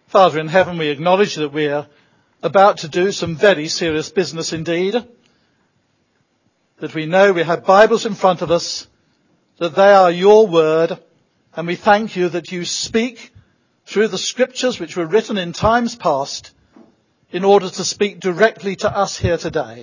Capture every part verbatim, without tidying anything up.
Father in heaven, we acknowledge that we are about to do some very serious business indeed. That we know we have Bibles in front of us, that they are your word, and we thank you that you speak through the scriptures which were written in times past in order to speak directly to us here today.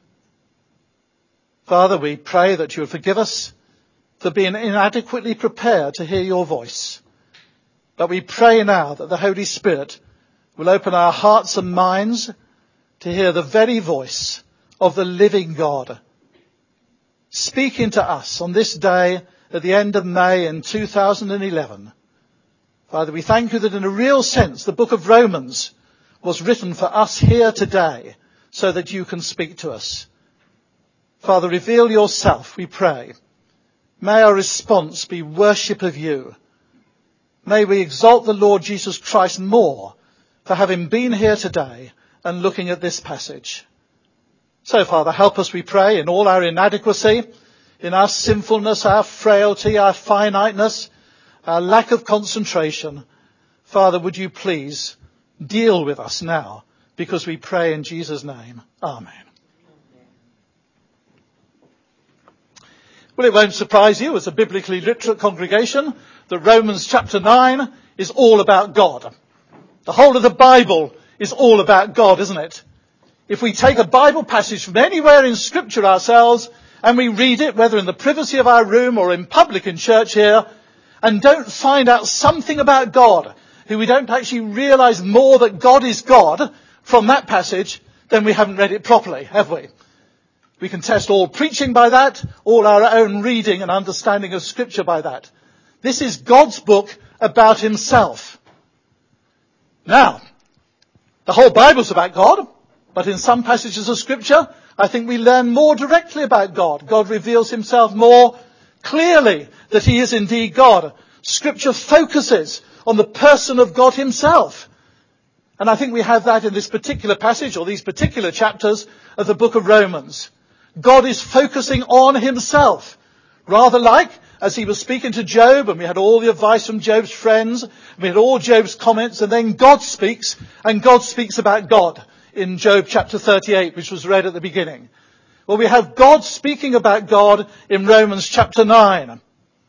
Father, we pray that you will forgive us for being inadequately prepared to hear your voice. But we pray now that the Holy Spirit will open our hearts and minds to hear the very voice of the living God speaking to us on this day at the end of May in two thousand eleven. Father, we thank you that in a real sense the book of Romans was written for us here today so that you can speak to us. Father, reveal yourself, we pray. May our response be worship of you. May we exalt the Lord Jesus Christ more for having been here today and looking at this passage. So, Father, help us, we pray, in all our inadequacy, in our sinfulness, our frailty, our finiteness, our lack of concentration. Father, would you please deal with us now, because we pray in Jesus' name. Amen. Well, it won't surprise you, as a biblically literate congregation, that Romans chapter nine is all about God. The whole of the Bible is all about God, isn't it? If we take a Bible passage from anywhere in Scripture ourselves and we read it, whether in the privacy of our room or in public in church here, and don't find out something about God, who we don't actually realise more that God is God from that passage, then we haven't read it properly, have we? We can test all preaching by that, all our own reading and understanding of Scripture by that. This is God's book about himself. Now, the whole Bible's about God, but in some passages of Scripture, I think we learn more directly about God. God reveals himself more clearly that he is indeed God. Scripture focuses on the person of God himself. And I think we have that in this particular passage, or these particular chapters of the book of Romans. God is focusing on himself, rather like as he was speaking to Job, and we had all the advice from Job's friends, and we had all Job's comments, and then God speaks, and God speaks about God in Job chapter thirty-eight, which was read at the beginning. Well, we have God speaking about God in Romans chapter nine.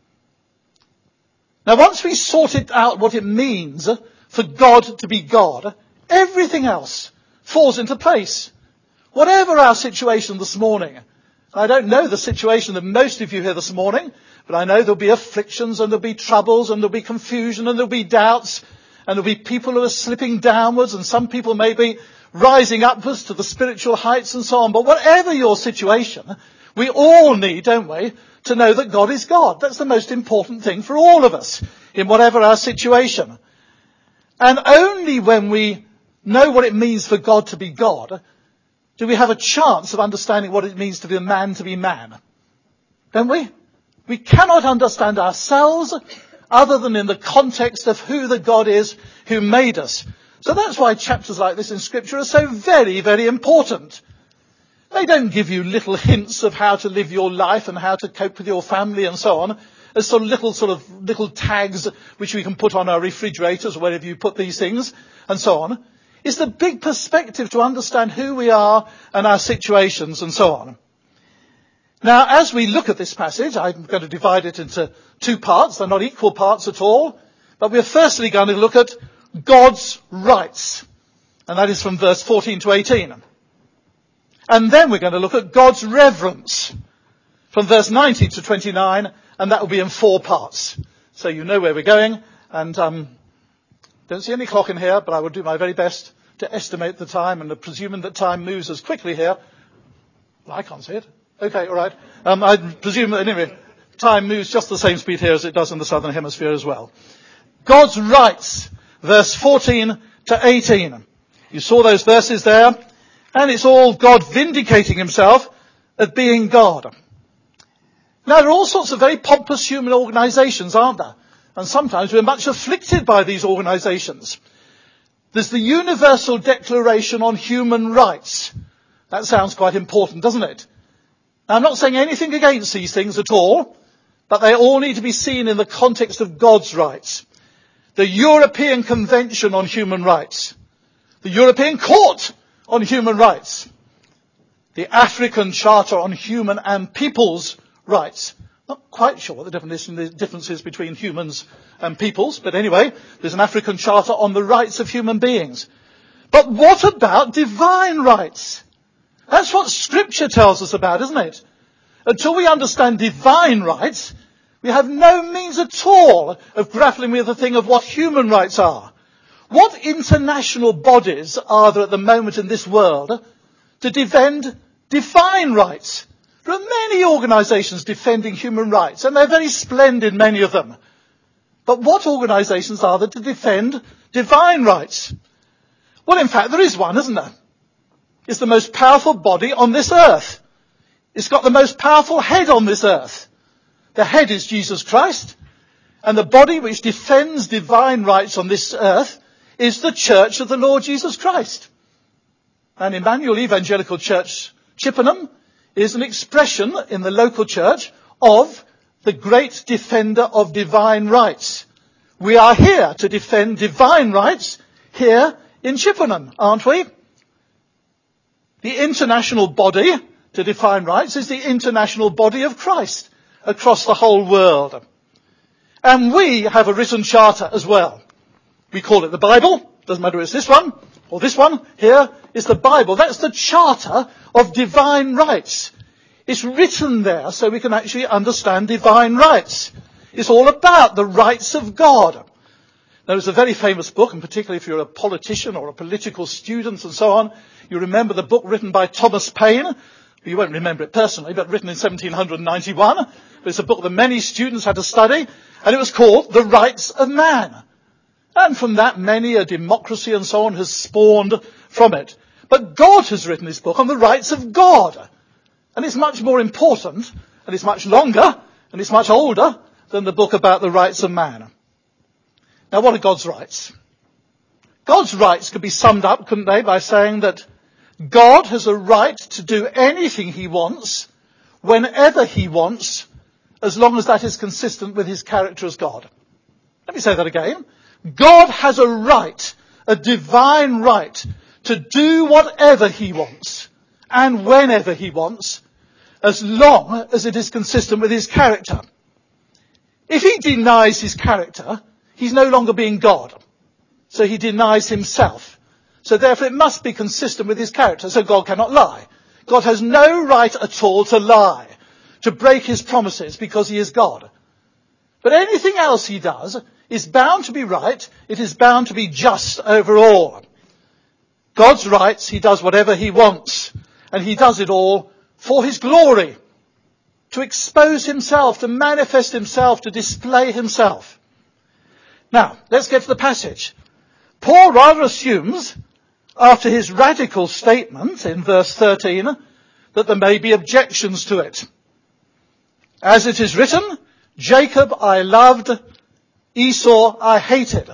Now, once we sorted out what it means for God to be God, everything else falls into place. Whatever our situation this morning, I don't know the situation that most of you here this morning, but I know there'll be afflictions and there'll be troubles and there'll be confusion and there'll be doubts and there'll be people who are slipping downwards and some people may be rising upwards to the spiritual heights and so on. But whatever your situation, we all need, don't we, to know that God is God. That's the most important thing for all of us in whatever our situation. And only when we know what it means for God to be God do we have a chance of understanding what it means to be a man to be man. Don't we? We cannot understand ourselves other than in the context of who the God is who made us. So that's why chapters like this in Scripture are so very, very important. They don't give you little hints of how to live your life and how to cope with your family and so on, as sort of little sort of little tags which we can put on our refrigerators or wherever you put these things and so on. It's the big perspective to understand who we are and our situations and so on. Now, as we look at this passage, I'm going to divide it into two parts. They're not equal parts at all. But we're firstly going to look at God's rights. And that is from verse fourteen to eighteen. And then we're going to look at God's reverence from verse nineteen to twenty-nine. And that will be in four parts. So you know where we're going. And um, don't see any clock in here, but I will do my very best to estimate the time. And presuming that time moves as quickly here. Well, I can't see it. Okay, all right. Um, I presume that anyway, time moves just the same speed here as it does in the southern hemisphere as well. God's rights, verse fourteen to eighteen. You saw those verses there. And it's all God vindicating himself as being God. Now, there are all sorts of very pompous human organisations, aren't there? And sometimes we're much afflicted by these organisations. There's the Universal Declaration on Human Rights. That sounds quite important, doesn't it? Now, I'm not saying anything against these things at all, but they all need to be seen in the context of God's rights. the European Convention on Human Rights, the European Court on Human Rights, the African Charter on Human and People's Rights. Not quite sure what the definition, the difference is between humans and peoples, but anyway, there's an African Charter on the rights of human beings. But what about divine rights? That's what Scripture tells us about, isn't it? Until we understand divine rights, we have no means at all of grappling with the thing of what human rights are. What international bodies are there at the moment in this world to defend divine rights? There are many organisations defending human rights, and they're very splendid, many of them. But what organisations are there to defend divine rights? Well, in fact, there is one, isn't there? It's the most powerful body on this earth. It's got the most powerful head on this earth. The head is Jesus Christ, and the body which defends divine rights on this earth is the Church of the Lord Jesus Christ. And Emmanuel Evangelical Church, Chippenham, is an expression in the local church of the great defender of divine rights. We are here to defend divine rights here in Chippenham, aren't we? The international body to define rights is the international body of Christ across the whole world. And we have a written charter as well. We call it the Bible. Doesn't matter if it's this one or this one. Here is the Bible. That's the charter of divine rights. It's written there so we can actually understand divine rights. It's all about the rights of God. There was a very famous book, and particularly if you're a politician or a political student and so on, you remember the book written by Thomas Paine. You won't remember it personally, but written in seventeen ninety-one. But it's a book that many students had to study, and it was called The Rights of Man. And from that, many a democracy and so on has spawned from it. But God has written this book on the rights of God. And it's much more important, and it's much longer, and it's much older than the book about the rights of man. Now, what are God's rights? God's rights could be summed up, couldn't they, by saying that God has a right to do anything he wants, whenever he wants, as long as that is consistent with his character as God. Let me say that again. God has a right, a divine right, to do whatever he wants, and whenever he wants, as long as it is consistent with his character. If he denies his character, he's no longer being God. So he denies himself. So therefore it must be consistent with his character. So God cannot lie. God has no right at all to lie, to break his promises, because he is God. But anything else he does is bound to be right. It is bound to be just overall. God's rights, he does whatever he wants. And he does it all for his glory. To expose himself, to manifest himself, to display himself. Now, let's get to the passage. Paul rather assumes, after his radical statement in verse thirteen, that there may be objections to it. As it is written, Jacob I loved, Esau I hated.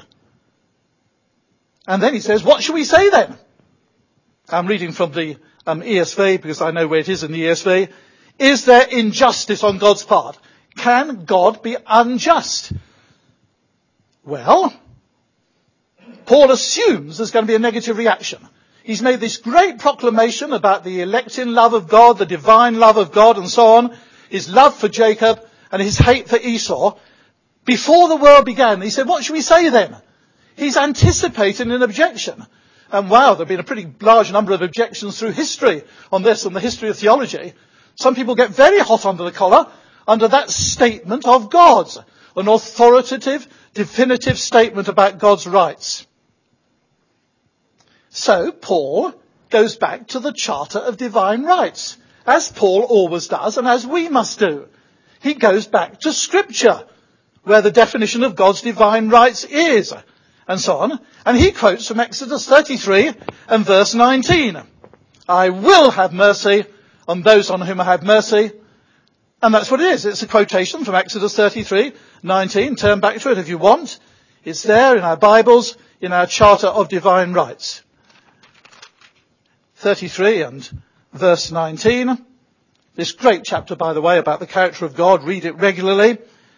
And then he says, what shall we say then? I'm reading from the um, E S V because I know where it is in the E S V. Is there injustice on God's part? Can God be unjust? Well, Paul assumes there's going to be a negative reaction. He's made this great proclamation about the electing love of God, the divine love of God and so on, his love for Jacob and his hate for Esau. Before the world began, he said, what should we say then? He's anticipating an objection. And wow, there have been a pretty large number of objections through history on this and the history of theology. Some people get very hot under the collar under that statement of God's, an authoritative, definitive statement about God's rights. So Paul goes back to the Charter of Divine Rights, as Paul always does and as we must do. He goes back to Scripture, where the definition of God's divine rights is, and so on. And he quotes from Exodus thirty-three and verse nineteen. I will have mercy on those on whom I have mercy. And that's what it is. It's a quotation from Exodus thirty-three nineteen. Turn back to it if you want. It's there in our Bibles, in our Charter of Divine Rights. thirty-three and verse nineteen. This great chapter, by the way, about the character of God. Read it regularly.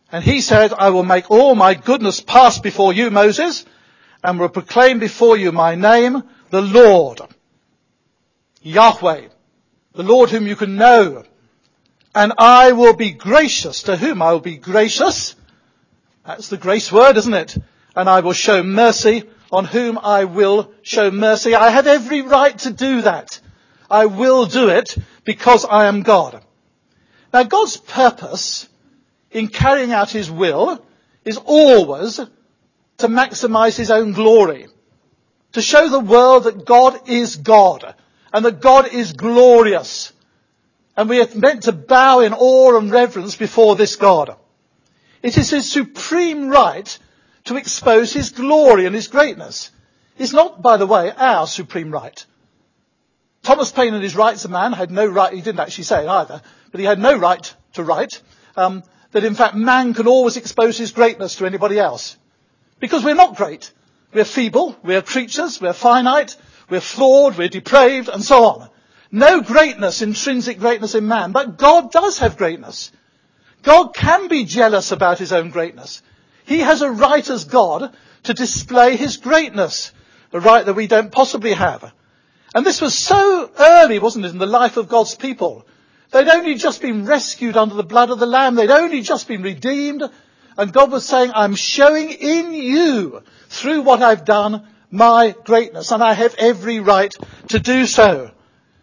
And he said, I will make all my goodness pass before you, Moses, and will proclaim before you my name, the Lord. Yahweh, the Lord whom you can know. And I will be gracious. To whom I will be gracious? That's the grace word, isn't it? And I will show mercy on whom I will show mercy. I have every right to do that. I will do it because I am God. Now, God's purpose in carrying out his will is always to maximize his own glory, to show the world that God is God and that God is glorious. And we are meant to bow in awe and reverence before this God. It is his supreme right to expose his glory and his greatness. It's not, by the way, our supreme right. Thomas Paine in his Rights of Man had no right, he didn't actually say it either, but he had no right to write um, that in fact man can always expose his greatness to anybody else. Because we're not great. We're feeble, we're creatures, we're finite, we're flawed, we're depraved, and so on. No greatness, intrinsic greatness in man, but God does have greatness. God can be jealous about his own greatness. He has a right as God to display his greatness, a right that we don't possibly have. And this was so early, wasn't it, in the life of God's people. They'd only just been rescued under the blood of the Lamb. They'd only just been redeemed. And God was saying, I'm showing in you, through what I've done, my greatness. And I have every right to do so.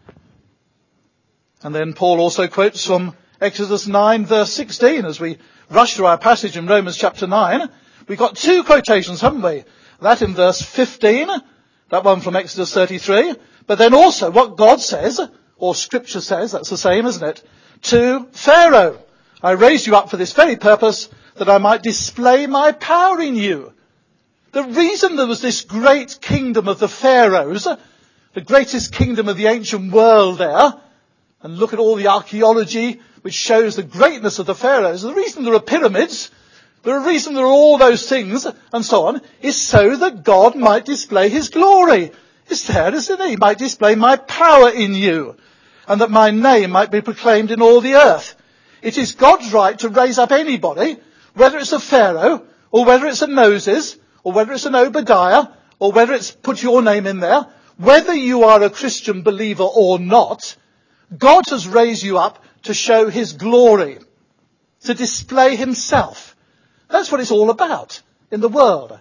And then Paul also quotes from Exodus nine, verse sixteen, as we rush through our passage in Romans chapter nine. We've got two quotations, haven't we? That in verse fifteen, that one from Exodus thirty-three. But then also what God says, or Scripture says, that's the same, isn't it? To Pharaoh, I raised you up for this very purpose, that I might display my power in you. The reason there was this great kingdom of the Pharaohs, the greatest kingdom of the ancient world there, and look at all the archaeology which shows the greatness of the Pharaohs, the reason there are pyramids, the reason there are all those things, and so on, is so that God might display his glory. It's there, isn't it? He might display my power in you, and that my name might be proclaimed in all the earth. It is God's right to raise up anybody, whether it's a Pharaoh, or whether it's a Moses, or whether it's an Obadiah, or whether it's put your name in there, whether you are a Christian believer or not. God has raised you up to show his glory, to display himself. That's what it's all about in the world.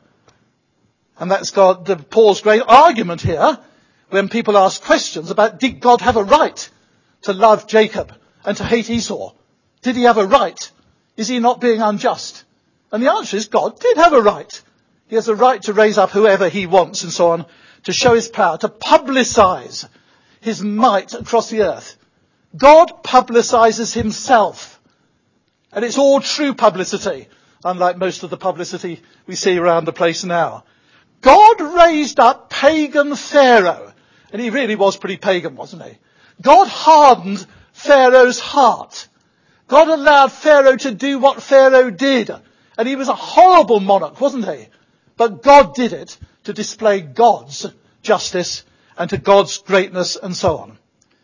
And that's God, the, Paul's great argument here when people ask questions about, did God have a right to love Jacob and to hate Esau? Did he have a right? Is he not being unjust? And the answer is God did have a right. He has a right to raise up whoever he wants and so on, to show his power, to publicize his might across the earth. God publicizes himself. And it's all true publicity, unlike most of the publicity we see around the place now. God raised up pagan Pharaoh. And he really was pretty pagan, wasn't he? God hardened Pharaoh's heart. God allowed Pharaoh to do what Pharaoh did. And he was a horrible monarch, wasn't he? But God did it to display God's justice and to God's greatness and so on.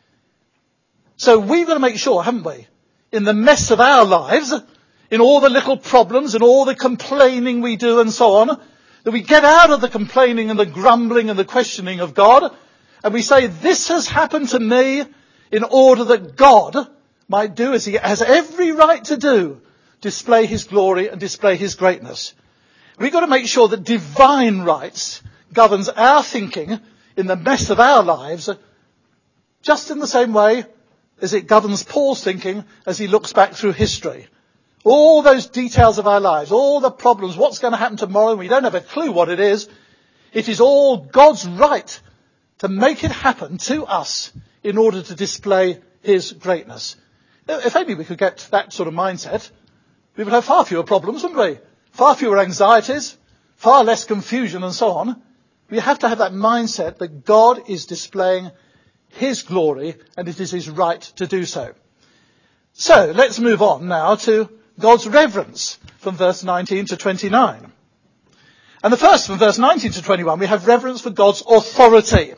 So we've got to make sure, haven't we, in the mess of our lives, in all the little problems and all the complaining we do and so on, that we get out of the complaining and the grumbling and the questioning of God, and we say, this has happened to me in order that God might do as he has every right to do, display his glory and display his greatness. We've got to make sure that divine rights governs our thinking in the mess of our lives, just in the same way as it governs Paul's thinking as he looks back through history. All those details of our lives, all the problems, what's going to happen tomorrow, we don't have a clue what it is. It is all God's right to make it happen to us in order to display his greatness. If only we could get that sort of mindset, we would have far fewer problems, wouldn't we? Far fewer anxieties, far less confusion and so on. We have to have that mindset that God is displaying his glory and it is his right to do so. So let's move on now to God's reverence from verse nineteen to twenty-nine. And the first from verse nineteen to twenty-one, we have reverence for God's authority.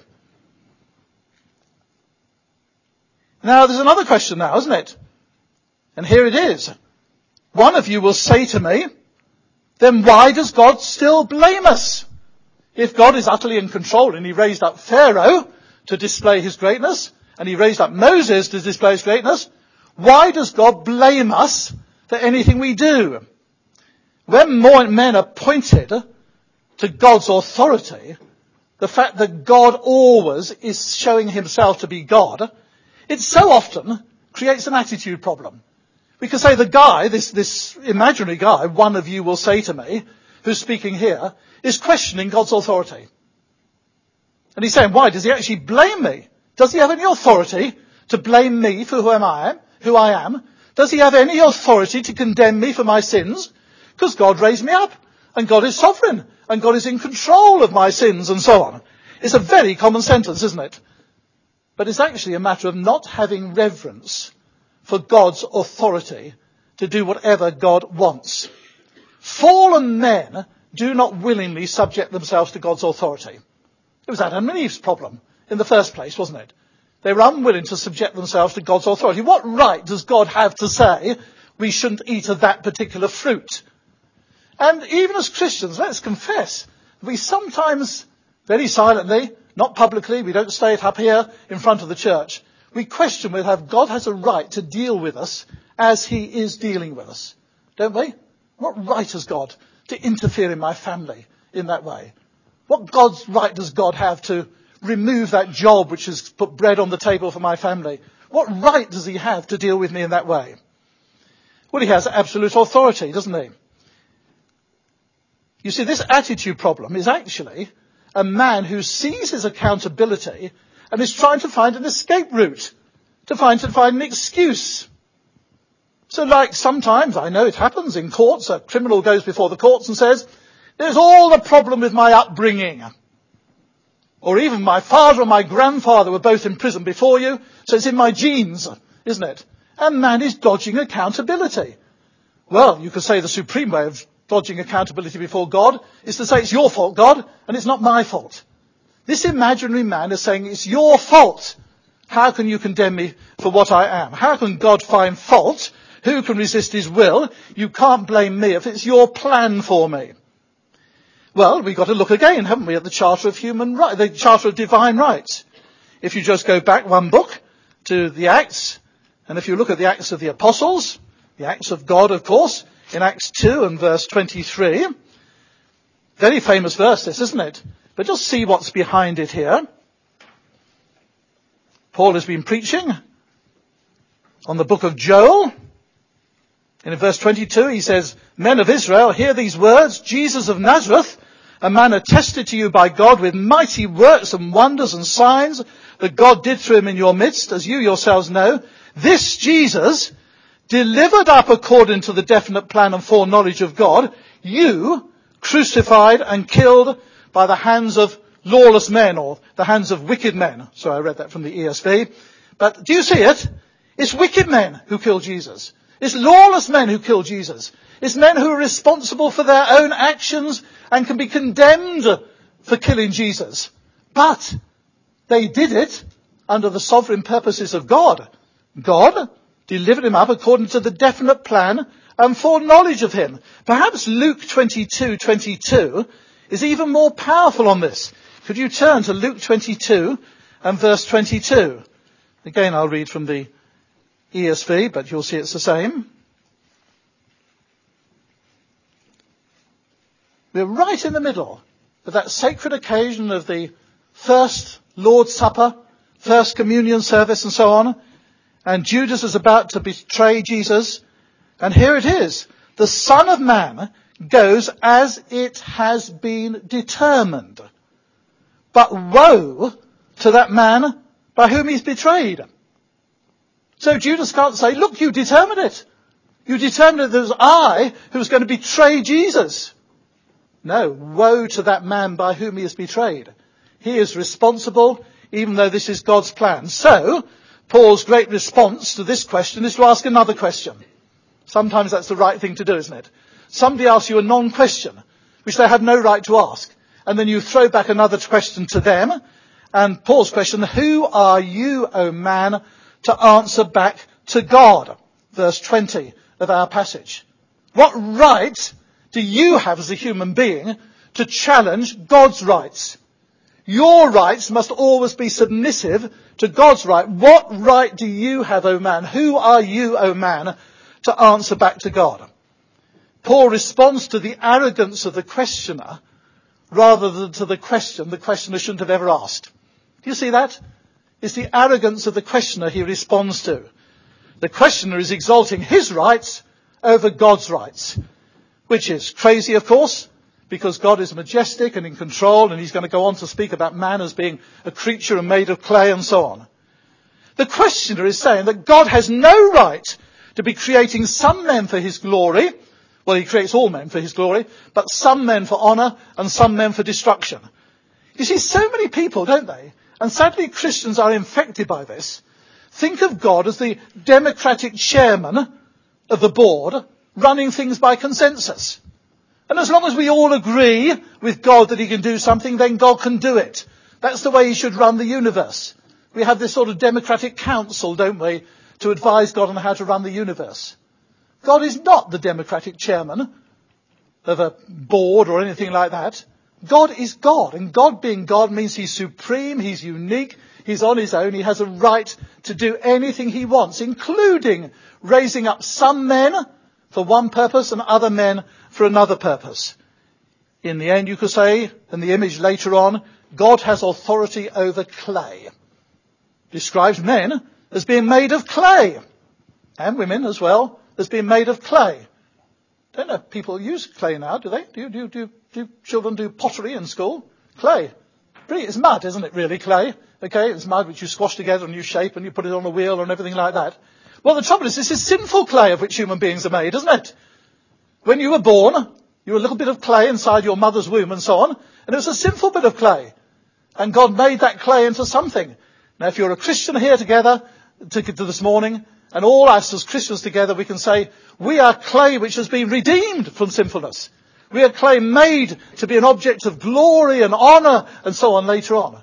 Now there's another question now, isn't it? And here it is. one of you will say to me, then why does God still blame us? If God is utterly in control and he raised up Pharaoh to display his greatness, and he raised up Moses to display his greatness, why does God blame us for anything we do? When more men are pointed to God's authority, the fact that God always is showing himself to be God, it so often creates an attitude problem. We can say the guy, this, this imaginary guy, one of you will say to me, who's speaking here, is questioning God's authority. And he's saying, why? Does he actually blame me? Does he have any authority to blame me for who am I, who I am? Does he have any authority to condemn me for my sins? Because God raised me up, and God is sovereign, and God is in control of my sins, and so on. It's a very common sentence, isn't it? But it's actually a matter of not having reverence for God's authority to do whatever God wants. Fallen men do not willingly subject themselves to God's authority. It was Adam and Eve's problem in the first place, wasn't it? They were unwilling to subject themselves to God's authority. What right does God have to say we shouldn't eat of that particular fruit? And even as Christians, let's confess, we sometimes, very silently, not publicly, we don't say it up here in front of the church, we question whether God has a right to deal with us as he is dealing with us. Don't we? What right has God to interfere in my family in that way? What God's right does God have to remove that job which has put bread on the table for my family? What right does he have to deal with me in that way? Well, he has absolute authority, doesn't he? You see, this attitude problem is actually a man who sees his accountability and is trying to find an escape route, to find, to find an excuse. So like sometimes, I know it happens in courts, a criminal goes before the courts and says, there's all the problem with my upbringing. Or even my father and my grandfather were both in prison before you, so it's in my genes, isn't it? And man is dodging accountability. Well, you could say the supreme way of dodging accountability before God is to say it's your fault, God, and it's not my fault. This imaginary man is saying it's your fault. How can you condemn me for what I am? How can God find fault? Who can resist his will? You can't blame me if it's your plan for me. Well, we've got to look again, haven't we, at the Charter of Human Rights, the Charter of Divine Rights. If you just go back one book to the Acts, and if you look at the Acts of the Apostles, the Acts of God, of course, in Acts two and verse twenty-three, very famous verse this, isn't it? But just see what's behind it here. Paul has been preaching on the book of Joel. And in verse twenty-two he says, Men of Israel, hear these words, Jesus of Nazareth, a man attested to you by God with mighty works and wonders and signs that God did through him in your midst, as you yourselves know. This Jesus, delivered up according to the definite plan and foreknowledge of God, you crucified and killed by the hands of lawless men, or the hands of wicked men. So I read that from the E S V. But do you see it? It's wicked men who kill Jesus. It's lawless men who kill Jesus. It's men who are responsible for their own actions and can be condemned for killing Jesus. But they did it under the sovereign purposes of God. God delivered him up according to the definite plan and foreknowledge of him. Perhaps Luke twenty-two twenty-two is even more powerful on this. Could you turn to Luke twenty-two and verse twenty-two? Again, I'll read from the E S V, but you'll see it's the same. We're right in the middle of that sacred occasion of the first Lord's Supper, first communion service and so on. And Judas is about to betray Jesus. And here it is. The Son of Man goes as it has been determined. But woe to that man by whom he's betrayed. So Judas can't say, look, you determined it. You determined that it was I who was going to betray Jesus. No, woe to that man by whom he is betrayed. He is responsible, even though this is God's plan. So, Paul's great response to this question is to ask another question. Sometimes that's the right thing to do, isn't it? Somebody asks you a non-question, which they have no right to ask. And then you throw back another question to them. And Paul's question, who are you, O man, to answer back to God? Verse twenty of our passage. What right do you have as a human being to challenge God's rights? Your rights must always be submissive to God's right. What right do you have, O man? Who are you, O man, to answer back to God? Paul responds to the arrogance of the questioner rather than to the question the questioner shouldn't have ever asked. Do you see that? It's the arrogance of the questioner he responds to. The questioner is exalting his rights over God's rights, which is crazy, of course, because God is majestic and in control, and he's going to go on to speak about man as being a creature and made of clay and so on. The questioner is saying that God has no right to be creating some men for his glory. Well, he creates all men for his glory, but some men for honour and some men for destruction. You see, so many people, don't they? And sadly Christians are infected by this. Think of God as the democratic chairman of the board running things by consensus. And as long as we all agree with God that he can do something, then God can do it. That's the way he should run the universe. We have this sort of democratic council, don't we, to advise God on how to run the universe. God is not the democratic chairman of a board or anything like that. God is God, and God being God means he's supreme, he's unique, he's on his own, he has a right to do anything he wants, including raising up some men for one purpose and other men for another purpose. In the end, you could say, in the image later on, God has authority over clay. Describes men as being made of clay, and women as well as being made of clay. Don't know if people use clay now, do they? Do, you, do, you, do, you, do children do pottery in school? Clay. It's mud, isn't it, really, clay? Okay, it's mud which you squash together and you shape and you put it on a wheel and everything like that. Well, the trouble is, this is sinful clay of which human beings are made, isn't it? When you were born, you were a little bit of clay inside your mother's womb and so on, and it was a sinful bit of clay. And God made that clay into something. Now, if you're a Christian here together, to, to this morning, and all us as Christians together, we can say, we are clay which has been redeemed from sinfulness. We are clay made to be an object of glory and honour and so on later on.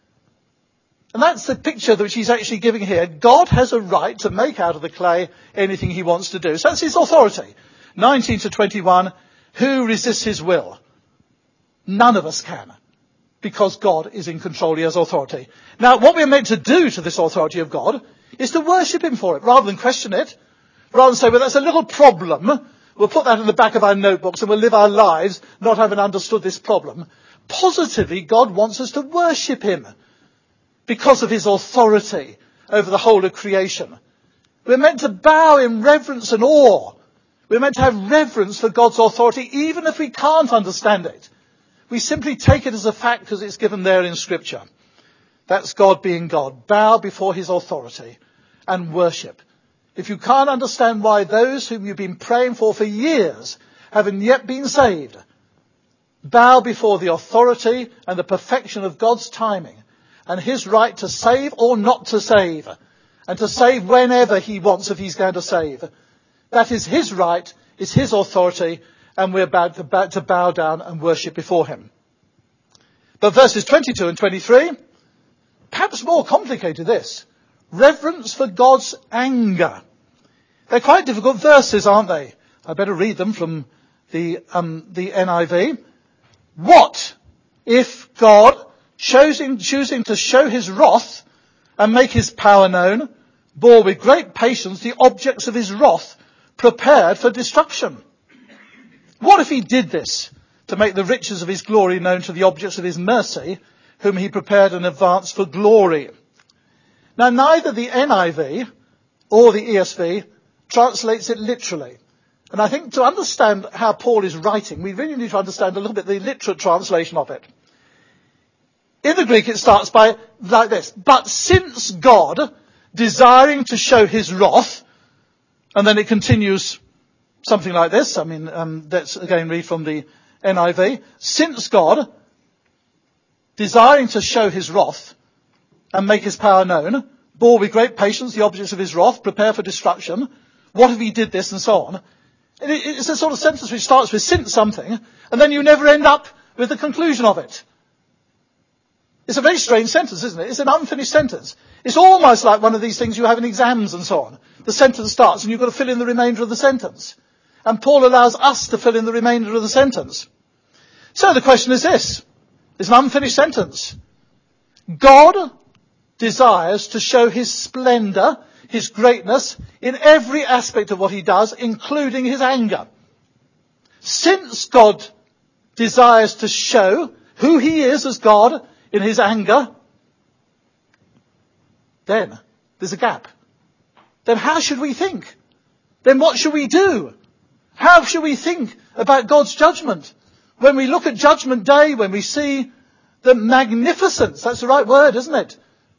And that's the picture that he's actually giving here. God has a right to make out of the clay anything he wants to do. So that's his authority. nineteen to twenty-one, who resists his will? None of us can, because God is in control, he has authority. Now, what we're meant to do to this authority of God is to worship him for it, rather than question it. Rather than say, well, that's a little problem. We'll put that in the back of our notebooks and we'll live our lives not having understood this problem. Positively, God wants us to worship him because of his authority over the whole of creation. We're meant to bow in reverence and awe. We're meant to have reverence for God's authority, even if we can't understand it. We simply take it as a fact because it's given there in Scripture. That's God being God. Bow before his authority and worship. If you can't understand why those whom you've been praying for for years haven't yet been saved, bow before the authority and the perfection of God's timing and his right to save or not to save, and to save whenever he wants if he's going to save. That is his right, it's his authority, and we're about to bow, to bow down and worship before him. But verses twenty-two and twenty-three, perhaps more complicated this. Reverence for God's anger. They're quite difficult verses, aren't they? I better read them from the, um, the N I V. What if God, choosing, choosing to show his wrath and make his power known, bore with great patience the objects of his wrath prepared for destruction? What if he did this to make the riches of his glory known to the objects of his mercy, whom he prepared in advance for glory? Now, neither the N I V or the E S V translates it literally. And I think to understand how Paul is writing, we really need to understand a little bit the literal translation of it. In the Greek, it starts by like this. But since God, desiring to show his wrath, and then it continues something like this. I mean, um, let's again read from the N I V. Since God, desiring to show his wrath and make his power known, bore with great patience the objects of his wrath, prepare for destruction. What if he did this and so on? And it, it's a sort of sentence which starts with since something, and then you never end up with the conclusion of it. It's a very strange sentence, isn't it? It's an unfinished sentence. It's almost like one of these things you have in exams and so on. The sentence starts and you've got to fill in the remainder of the sentence. And Paul allows us to fill in the remainder of the sentence. So the question is this. It's an unfinished sentence. God desires to show his splendour, his greatness, in every aspect of what he does, including his anger. Since God desires to show who he is as God in his anger, then there's a gap. Then how should we think? Then what should we do? How should we think about God's judgment? When we look at Judgment Day, when we see the magnificence, that's the right word, isn't it?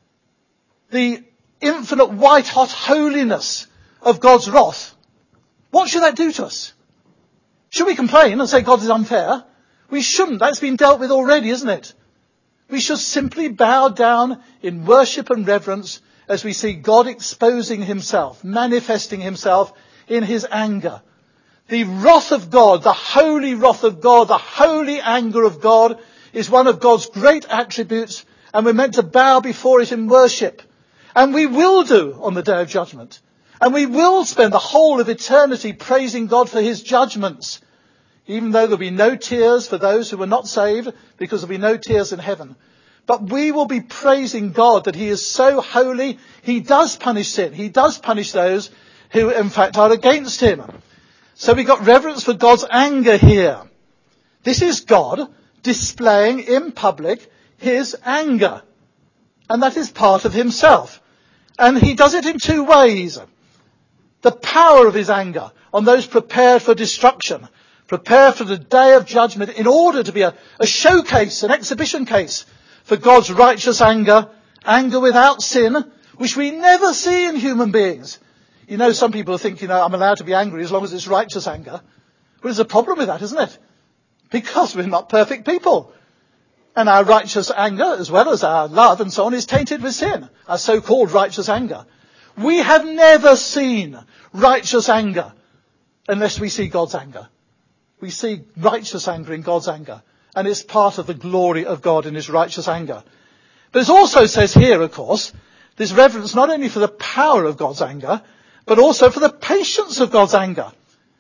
The infinite white-hot holiness of God's wrath. What should that do to us? Should we complain and say God is unfair? We shouldn't. That's been dealt with already, isn't it? We should simply bow down in worship and reverence as we see God exposing himself, manifesting himself in his anger. The wrath of God, the holy wrath of God, the holy anger of God is one of God's great attributes, and we're meant to bow before it in worship. And we will do on the day of judgment. And we will spend the whole of eternity praising God for his judgments, even though there'll be no tears for those who were not saved, because there'll be no tears in heaven. But we will be praising God that he is so holy. He does punish sin. He does punish those who, in fact, are against him. So we've got reverence for God's anger here. This is God displaying in public his anger. And that is part of himself. And he does it in two ways. The power of his anger on those prepared for destruction, prepared for the day of judgment, in order to be a, a showcase, an exhibition case for God's righteous anger, anger without sin, which we never see in human beings. You know, some people think, you know, I'm allowed to be angry as long as it's righteous anger. Well, there's a problem with that, isn't it? Because we're not perfect people. And our righteous anger, as well as our love and so on, is tainted with sin. Our so-called righteous anger. We have never seen righteous anger unless we see God's anger. We see righteous anger in God's anger. And it's part of the glory of God in his righteous anger. But it also says here, of course, there's reverence not only for the power of God's anger, but also for the patience of God's anger.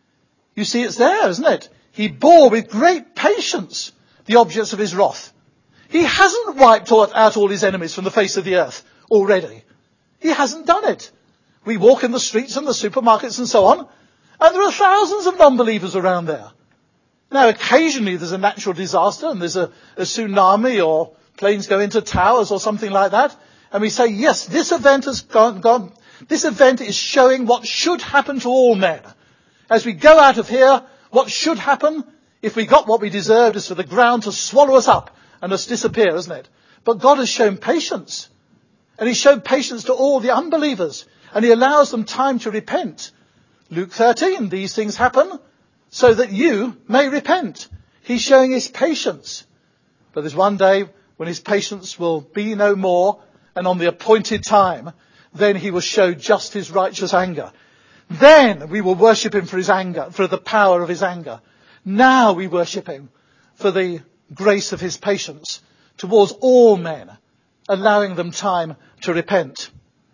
You see, it's there, isn't it? He bore with great patience the objects of his wrath. He hasn't wiped out all his enemies from the face of the earth already. He hasn't done it. We walk in the streets and the supermarkets and so on, and there are thousands of non-believers around there. Now, occasionally there's a natural disaster and there's a, a tsunami or planes go into towers or something like that. And we say, yes, this event has gone, gone. This event is showing what should happen to all men. As we go out of here, what should happen, if we got what we deserved, is for the ground to swallow us up and us disappear, isn't it? But God has shown patience. And he showed patience to all the unbelievers. And he allows them time to repent. Luke thirteen, these things happen so that you may repent. He's showing his patience. But there's one day when his patience will be no more, and on the appointed time, then he will show just his righteous anger. Then we will worship him for his anger, for the power of his anger. Now we worship him for the grace of his patience towards all men, allowing them time to repent.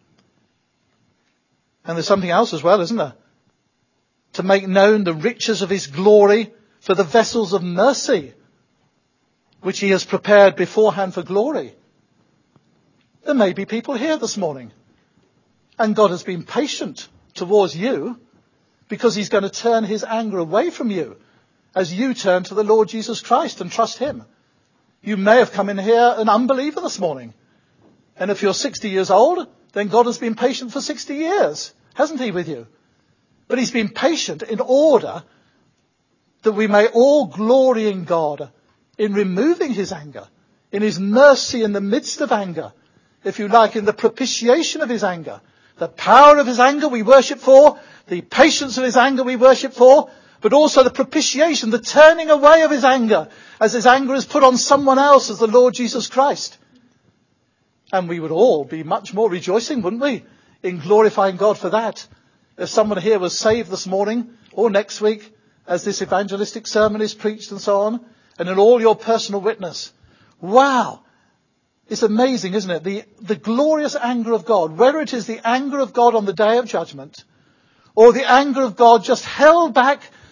And there's something else as well, isn't there? To make known the riches of his glory for the vessels of mercy, which he has prepared beforehand for glory. There may be people here this morning, and God has been patient towards you because he's going to turn his anger away from you as you turn to the Lord Jesus Christ and trust him. You may have come in here an unbeliever this morning. And if you're sixty years old, then God has been patient for sixty years, hasn't he, with you? But he's been patient in order that we may all glory in God in removing his anger, in his mercy in the midst of anger, if you like, in the propitiation of his anger. The power of his anger we worship for, the patience of his anger we worship for, but also the propitiation, the turning away of his anger, as his anger is put on someone else, as the Lord Jesus Christ. And we would all be much more rejoicing, wouldn't we, in glorifying God for that. If someone here was saved this morning or next week, as this evangelistic sermon is preached and so on, and in all your personal witness. Wow! It's amazing, isn't it? The, the glorious anger of God, whether it is the anger of God on the day of judgment, or the anger of God just held back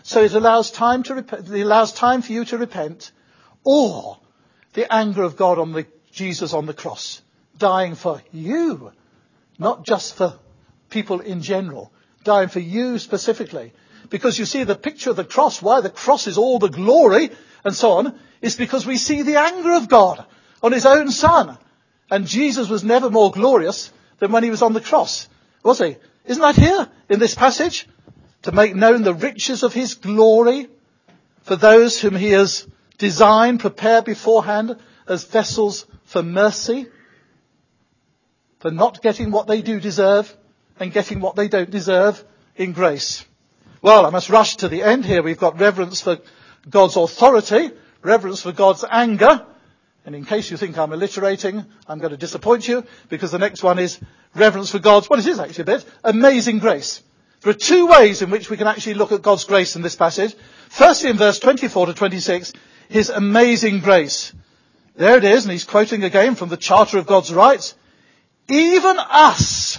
So it allows time to rep- it allows time for you to repent, or the anger of God on the Jesus on the cross, dying for you, not just for people in general, dying for you specifically. Because you see, the picture of the cross, why the cross is all the glory and so on, is because we see the anger of God on his own son. And Jesus was never more glorious than when he was on the cross, was he? Isn't that here in this passage? To make known the riches of his glory for those whom he has designed, prepared beforehand as vessels for mercy, for not getting what they do deserve and getting what they don't deserve in grace. Well, I must rush to the end here. We've got reverence for God's authority, reverence for God's anger. And in case you think I'm alliterating, I'm going to disappoint you, because the next one is reverence for God's, well, it is actually a bit, amazing grace. There are two ways in which we can actually look at God's grace in this passage. Firstly, in verse twenty-four to twenty-six, his amazing grace. There it is, and he's quoting again from the Charter of God's Rights. Even us,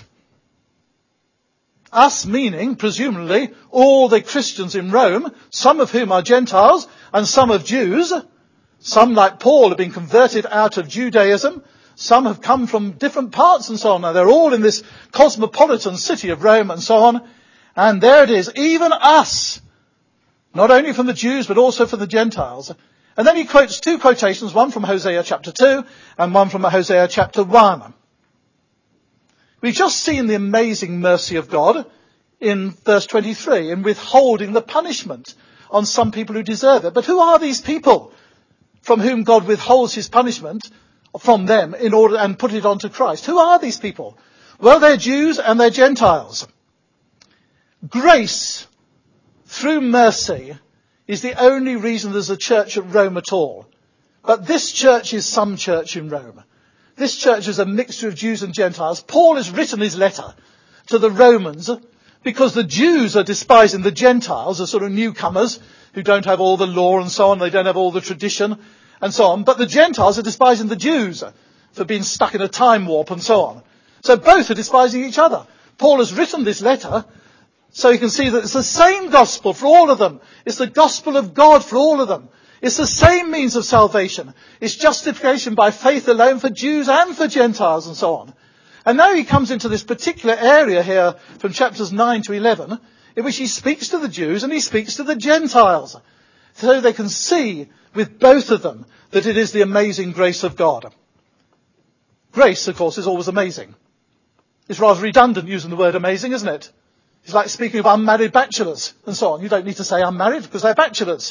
us meaning, presumably, all the Christians in Rome, some of whom are Gentiles and some of Jews. Some, like Paul, have been converted out of Judaism. Some have come from different parts and so on. Now, they're all in this cosmopolitan city of Rome and so on. And there it is, even us, not only from the Jews, but also from the Gentiles. And then he quotes two quotations, one from Hosea chapter two and one from Hosea chapter one. We've just seen the amazing mercy of God in verse twenty-three in withholding the punishment on some people who deserve it. But who are these people from whom God withholds his punishment from them in order and put it onto Christ? Who are these people? Well, they're Jews and they're Gentiles. Grace through mercy is the only reason there's a church at Rome at all. But this church is some church in Rome. This church is a mixture of Jews and Gentiles. Paul has written his letter to the Romans because the Jews are despising the Gentiles as sort of newcomers who don't have all the law and so on. They don't have all the tradition and so on. But the Gentiles are despising the Jews for being stuck in a time warp and so on. So both are despising each other. Paul has written this letter so you can see that it's the same gospel for all of them. It's the gospel of God for all of them. It's the same means of salvation. It's justification by faith alone for Jews and for Gentiles and so on. And now he comes into this particular area here from chapters nine to eleven, in which he speaks to the Jews and he speaks to the Gentiles, so they can see with both of them that it is the amazing grace of God. Grace, of course, is always amazing. It's rather redundant using the word amazing, isn't it? It's like speaking of unmarried bachelors and so on. You don't need to say unmarried because they're bachelors.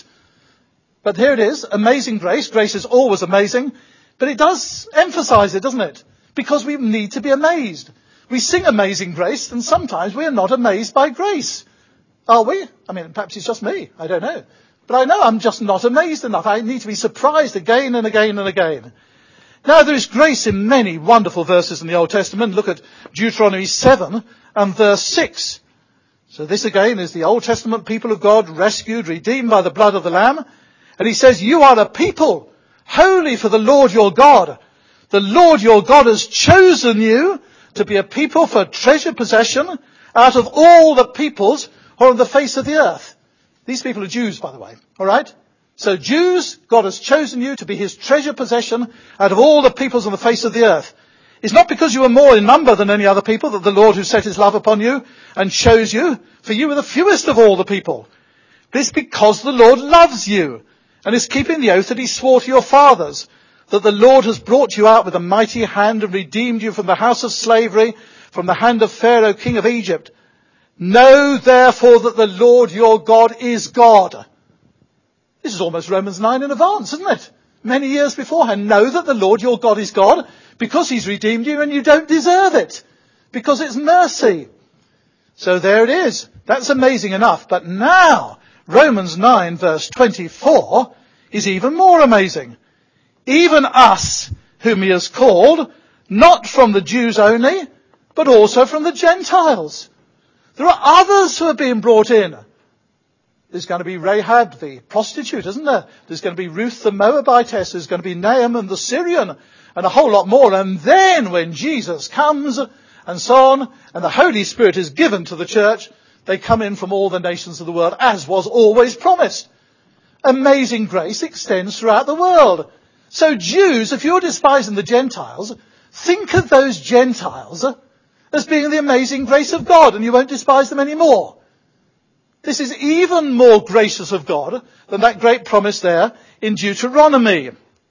But here it is, amazing grace. Grace is always amazing. But it does emphasize it, doesn't it? Because we need to be amazed. We sing Amazing Grace, and sometimes we are not amazed by grace. Are we? I mean, perhaps it's just me. I don't know. But I know I'm just not amazed enough. I need to be surprised again and again and again. Now, there is grace in many wonderful verses in the Old Testament. Look at Deuteronomy seven and verse six. So this again is the Old Testament people of God, rescued, redeemed by the blood of the Lamb. And he says, you are a people holy for the Lord your God. The Lord your God has chosen you to be a people for treasured possession out of all the peoples who are on the face of the earth. These people are Jews, by the way. All right? So Jews, God has chosen you to be his treasured possession out of all the peoples on the face of the earth. It's not because you are more in number than any other people that the Lord who set his love upon you and chose you, for you are the fewest of all the people. But it's because the Lord loves you and is keeping the oath that he swore to your fathers, that the Lord has brought you out with a mighty hand and redeemed you from the house of slavery, from the hand of Pharaoh, king of Egypt. Know therefore that the Lord your God is God. This is almost Romans nine in advance, isn't it? Many years beforehand. Know that the Lord your God is God, because he's redeemed you and you don't deserve it, because it's mercy. So there it is. That's amazing enough. But now, Romans nine verse twenty-four is even more amazing. Even us, whom he has called, not from the Jews only, but also from the Gentiles. There are others who are being brought in. There's going to be Rahab, the prostitute, isn't there? There's going to be Ruth the Moabitess. There's going to be Naaman the Syrian, and a whole lot more. And then when Jesus comes, and so on, and the Holy Spirit is given to the church, They come in from all the nations of the world, as was always promised. Amazing grace extends throughout the world. So Jews, if you're despising the Gentiles, think of those Gentiles as being the amazing grace of God, and you won't despise them anymore. This is even more gracious of God than that great promise there in Deuteronomy.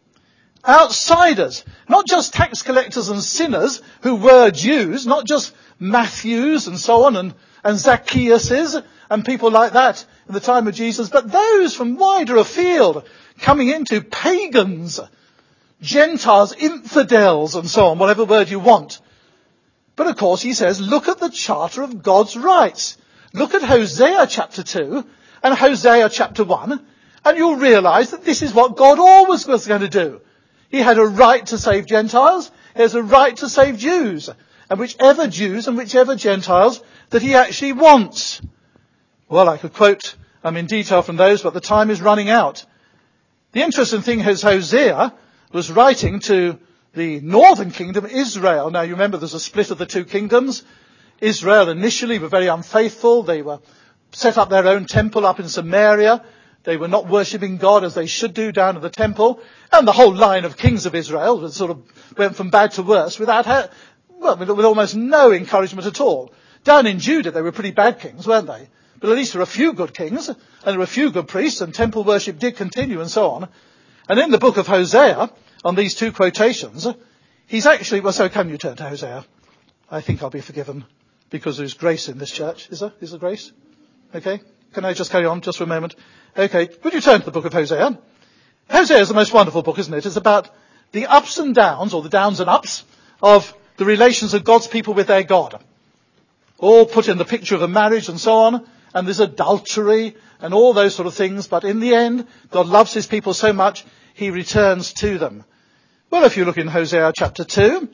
Outsiders, not just tax collectors and sinners who were Jews, not just Matthews and so on, and, and Zacchaeuses and people like that in the time of Jesus, but those from wider afield coming into pagans, Gentiles, infidels and so on, whatever word you want. But of course he says, look at the charter of God's rights. Look at Hosea chapter two and Hosea chapter one, and you'll realise that this is what God always was going to do. He had a right to save Gentiles. He has a right to save Jews. And whichever Jews and whichever Gentiles that he actually wants. Well, I could quote um, in detail from those, but the time is running out. The interesting thing is Hosea was writing to the northern kingdom, Israel. Now, you remember there's a split of the two kingdoms. Israel initially were very unfaithful. They were set up their own temple up in Samaria. They were not worshipping God as they should do down at the temple. And the whole line of kings of Israel sort of went from bad to worse without, ha- well, with, with almost no encouragement at all. Down in Judah, they were pretty bad kings, weren't they? But at least there were a few good kings, and there were a few good priests, and temple worship did continue and so on. And in the book of Hosea, on these two quotations, he's actually, well, so can you turn to Hosea? I think I'll be forgiven because there's grace in this church. Is there? Is there grace? Okay. Can I just carry on just for a moment? Okay. Would you turn to the book of Hosea? Hosea is the most wonderful book, isn't it? It's about the ups and downs, or the downs and ups, of the relations of God's people with their God. All put in the picture of a marriage and so on. And there's adultery and all those sort of things. But in the end, God loves his people so much, he returns to them. Well, if you look in Hosea chapter two,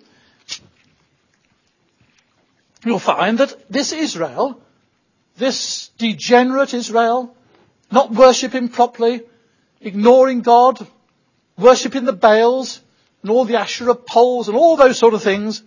you'll find that this Israel, this degenerate Israel, not worshipping properly, ignoring God, worshipping the Baals and all the Asherah poles and all those sort of things.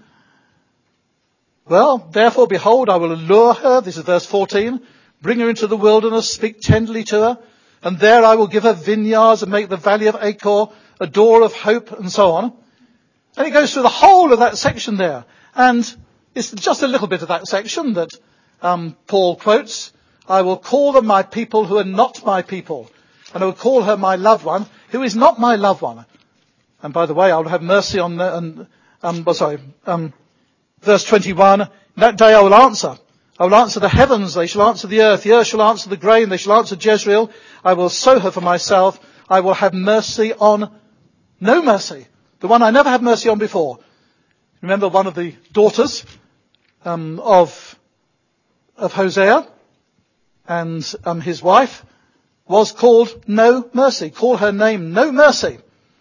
Well, therefore, behold, I will allure her, this is verse fourteen, bring her into the wilderness, speak tenderly to her, and there I will give her vineyards and make the valley of Achor a door of hope, and so on. And it goes through the whole of that section there. And it's just a little bit of that section that um, Paul quotes. I will call them my people who are not my people, and I will call her my loved one who is not my loved one. And by the way, I will have mercy on the, um, um, well, sorry, um, verse twenty-one, that day I will answer. I will answer the heavens, they shall answer the earth, the earth shall answer the grain, they shall answer Jezreel. I will sow her for myself. I will have mercy on no mercy. The one I never had mercy on before. Remember one of the daughters um, of of Hosea and um, his wife was called No Mercy. Call her name No Mercy.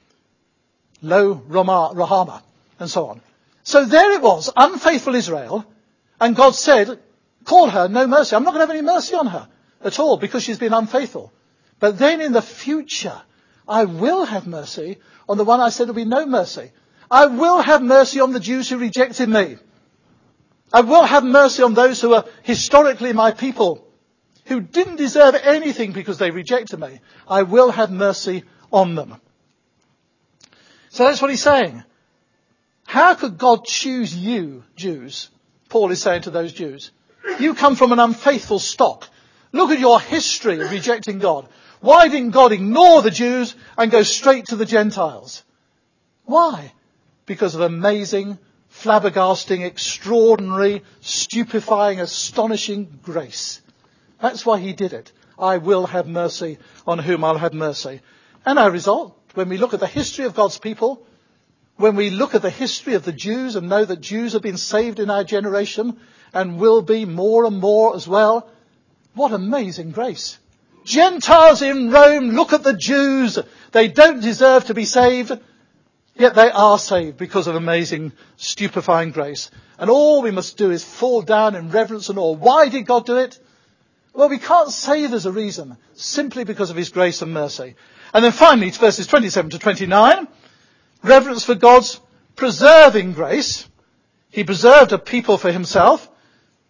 Lo Rahama, and so on. So there it was, unfaithful Israel, and God said, call her No Mercy. I'm not going to have any mercy on her at all because she's been unfaithful. But then in the future, I will have mercy on the one I said will be no mercy. I will have mercy on the Jews who rejected me. I will have mercy on those who are historically my people, who didn't deserve anything because they rejected me. I will have mercy on them. So that's what he's saying. How could God choose you, Jews? Paul is saying to those Jews. You come from an unfaithful stock. Look at your history of rejecting God. Why didn't God ignore the Jews and go straight to the Gentiles? Why? Because of amazing, flabbergasting, extraordinary, stupefying, astonishing grace. That's why he did it. I will have mercy on whom I'll have mercy. And our result, when we look at the history of God's people, when we look at the history of the Jews and know that Jews have been saved in our generation and will be more and more as well, what amazing grace. Gentiles in Rome, look at the Jews. They don't deserve to be saved, yet they are saved because of amazing, stupefying grace. And all we must do is fall down in reverence and awe. Why did God do it? Well, we can't say there's a reason, simply because of his grace and mercy. And then finally, to verses twenty-seven to twenty-nine, reverence for God's preserving grace. He preserved a people for himself.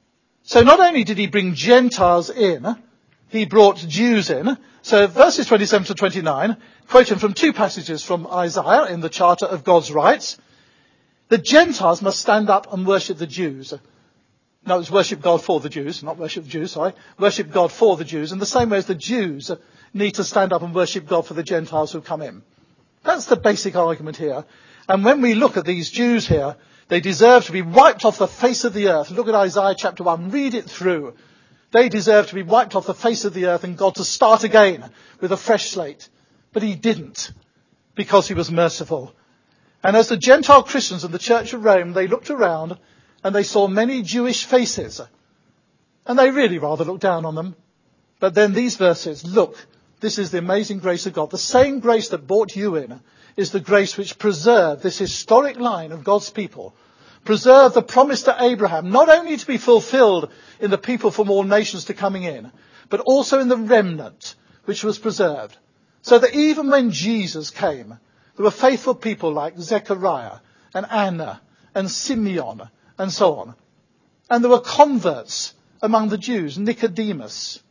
So not only did he bring Gentiles in, he brought Jews in. So verses twenty-seven to twenty-nine, quoting from two passages from Isaiah in the Charter of God's Rights, the Gentiles must stand up and worship the Jews. No, it's worship God for the Jews, not worship the Jews, sorry. Worship God for the Jews, in the same way as the Jews need to stand up and worship God for the Gentiles who come in. That's the basic argument here. And when we look at these Jews here, they deserve to be wiped off the face of the earth. Look at Isaiah chapter one, read it through. They deserve to be wiped off the face of the earth and God to start again with a fresh slate. But he didn't, because he was merciful. And as the Gentile Christians in the Church of Rome, they looked around and they saw many Jewish faces. And they really rather looked down on them. But then these verses, look, this is the amazing grace of God. The same grace that brought you in is the grace which preserved this historic line of God's people. Preserved the promise to Abraham, not only to be fulfilled in the people from all nations to coming in, but also in the remnant which was preserved. So that even when Jesus came, there were faithful people like Zechariah and Anna and Simeon and so on. And there were converts among the Jews, Nicodemus.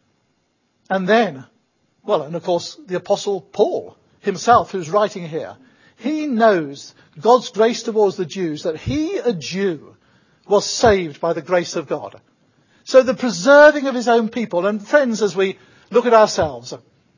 And then, well, and of course, the Apostle Paul himself, who's writing here, he knows God's grace towards the Jews, that he, a Jew, was saved by the grace of God. So the preserving of his own people, and friends, as we look at ourselves,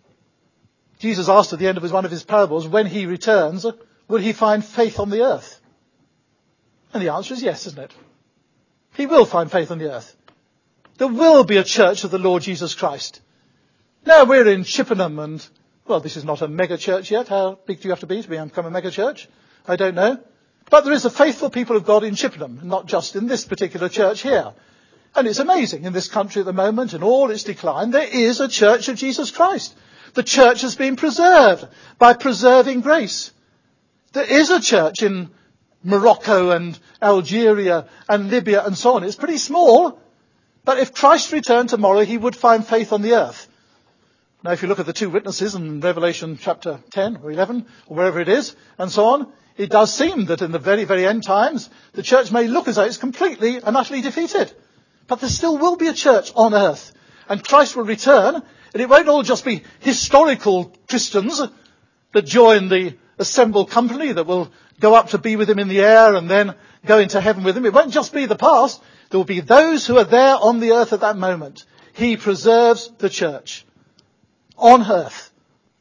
Jesus asked at the end of his, one of his parables, when he returns, will he find faith on the earth? And the answer is yes, isn't it? He will find faith on the earth. There will be a church of the Lord Jesus Christ. Now we're in Chippenham and, well, this is not a mega church yet. How big do you have to be to become a mega church? I don't know. But there is a faithful people of God in Chippenham, not just in this particular church here. And it's amazing in this country at the moment, in all its decline, there is a church of Jesus Christ. The church has been preserved by preserving grace. There is a church in Morocco and Algeria and Libya and so on. It's pretty small. But if Christ returned tomorrow, he would find faith on the earth. Now, if you look at the two witnesses in Revelation chapter ten or eleven, or wherever it is, and so on, it does seem that in the very, very end times, the church may look as though it's completely and utterly defeated. But there still will be a church on earth. And Christ will return, and it won't all just be historical Christians that join the assembled company that will go up to be with him in the air and then go into heaven with him. It won't just be the past. There will be those who are there on the earth at that moment. He preserves the church on earth.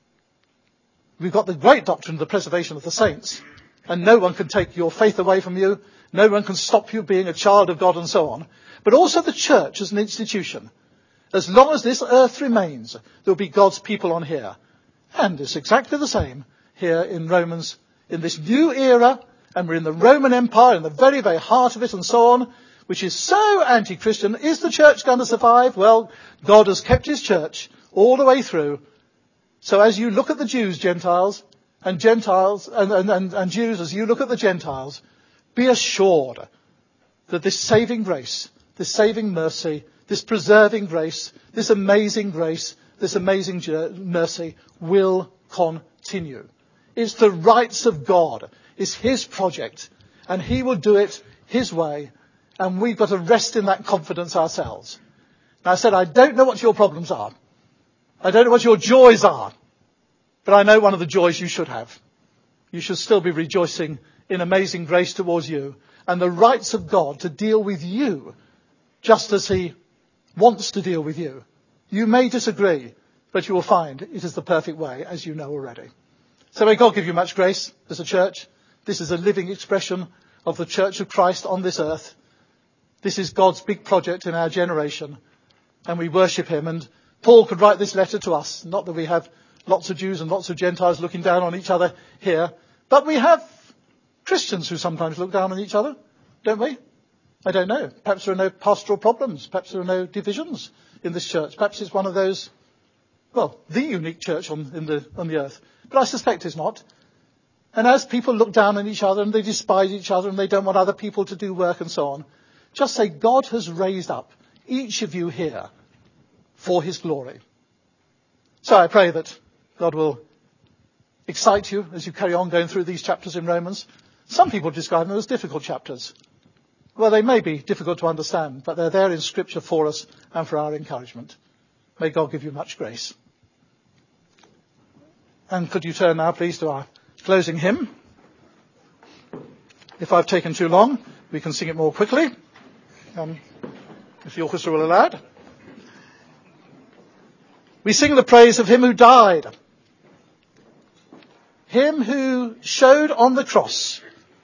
We've got the great doctrine of the preservation of the saints. And no one can take your faith away from you. No one can stop you being a child of God and so on. But also the church as an institution. As long as this earth remains, there will be God's people on here. And it's exactly the same here in Romans, in this new era. And we're in the Roman Empire, in the very, very heart of it and so on, which is so anti-Christian. Is the church going to survive? Well, God has kept his church all the way through. So as you look at the Jews, Gentiles, and Gentiles, and, and, and, and Jews, as you look at the Gentiles, be assured that this saving grace, this saving mercy, this preserving grace, this amazing grace, this amazing mercy will continue. It's the rights of God. It's his project. And he will do it his way. And we've got to rest in that confidence ourselves. Now I said, I don't know what your problems are. I don't know what your joys are. But I know one of the joys you should have. You should still be rejoicing in amazing grace towards you. And the rights of God to deal with you just as he wants to deal with you. You may disagree, but you will find it is the perfect way, as you know already. So may God give you much grace as a church. This is a living expression of the Church of Christ on this earth. This is God's big project in our generation. And we worship him. And Paul could write this letter to us. Not that we have lots of Jews and lots of Gentiles looking down on each other here. But we have Christians who sometimes look down on each other, don't we? I don't know. Perhaps there are no pastoral problems. Perhaps there are no divisions in this church. Perhaps it's one of those, well, the unique church on, in the, on the earth. But I suspect it's not. And as people look down on each other and they despise each other and they don't want other people to do work and so on, just say God has raised up each of you here for his glory. So I pray that God will excite you as you carry on going through these chapters in Romans. Some people describe them as difficult chapters. well, they may be difficult to understand, but they're there in Scripture for us and for our encouragement. May God give you much grace. And could you turn now, please, to our closing hymn? If I've taken too long, we can sing it more quickly, um, if the orchestra will allow it. We sing the praise of him who died, him who showed on the cross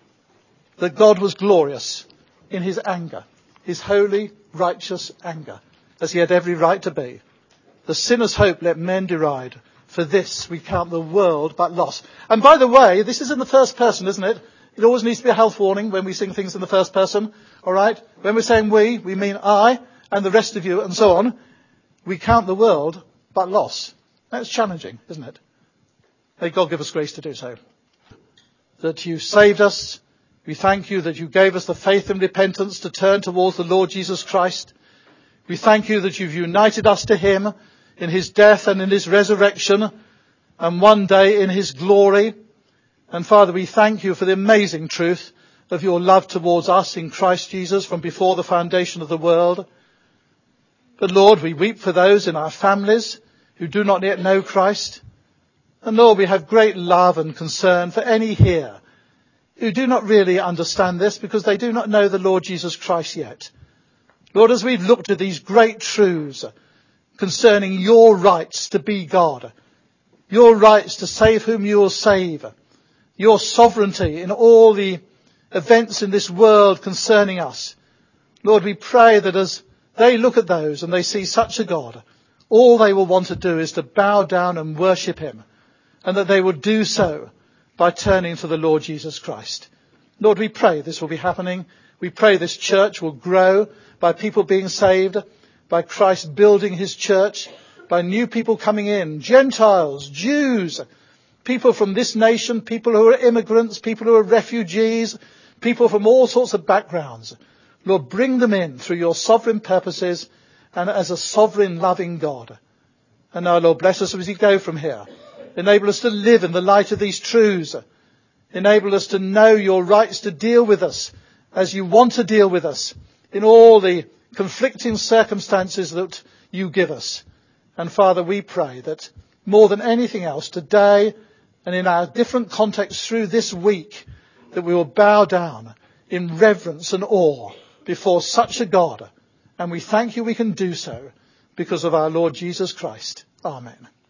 that God was glorious in his anger, his holy, righteous anger, as he had every right to be. The sinner's hope let men deride. For this we count the world but loss. And by the way, this is in the first person, isn't it? It always needs to be a health warning when we sing things in the first person. All right? When we're saying we, we mean I and the rest of you and so on. We count the world but loss. That's challenging, isn't it? May God give us grace to do so. That you saved us. We thank you that you gave us the faith and repentance to turn towards the Lord Jesus Christ. We thank you that you've united us to him in his death and in his resurrection and one day in his glory. And Father, we thank you for the amazing truth of your love towards us in Christ Jesus from before the foundation of the world. But Lord, we weep for those in our families who do not yet know Christ. And Lord, we have great love and concern for any here who do not really understand this because they do not know the Lord Jesus Christ yet. Lord, as we've looked at these great truths concerning your rights to be God, your rights to save whom you will save, your sovereignty in all the events in this world concerning us, Lord, we pray that as they look at those and they see such a God, all they will want to do is to bow down and worship him, and that they will do so by turning to the Lord Jesus Christ. Lord, we pray this will be happening. We pray this church will grow by people being saved, by Christ building his church, by new people coming in, Gentiles, Jews, people from this nation, people who are immigrants, people who are refugees, people from all sorts of backgrounds. Lord, bring them in through your sovereign purposes and as a sovereign loving God. And now, Lord, bless us as we go from here. Enable us to live in the light of these truths. Enable us to know your rights to deal with us as you want to deal with us in all the conflicting circumstances that you give us. And Father, we pray that more than anything else today and in our different contexts through this week, that we will bow down in reverence and awe before such a God. And we thank you we can do so because of our Lord Jesus Christ. Amen.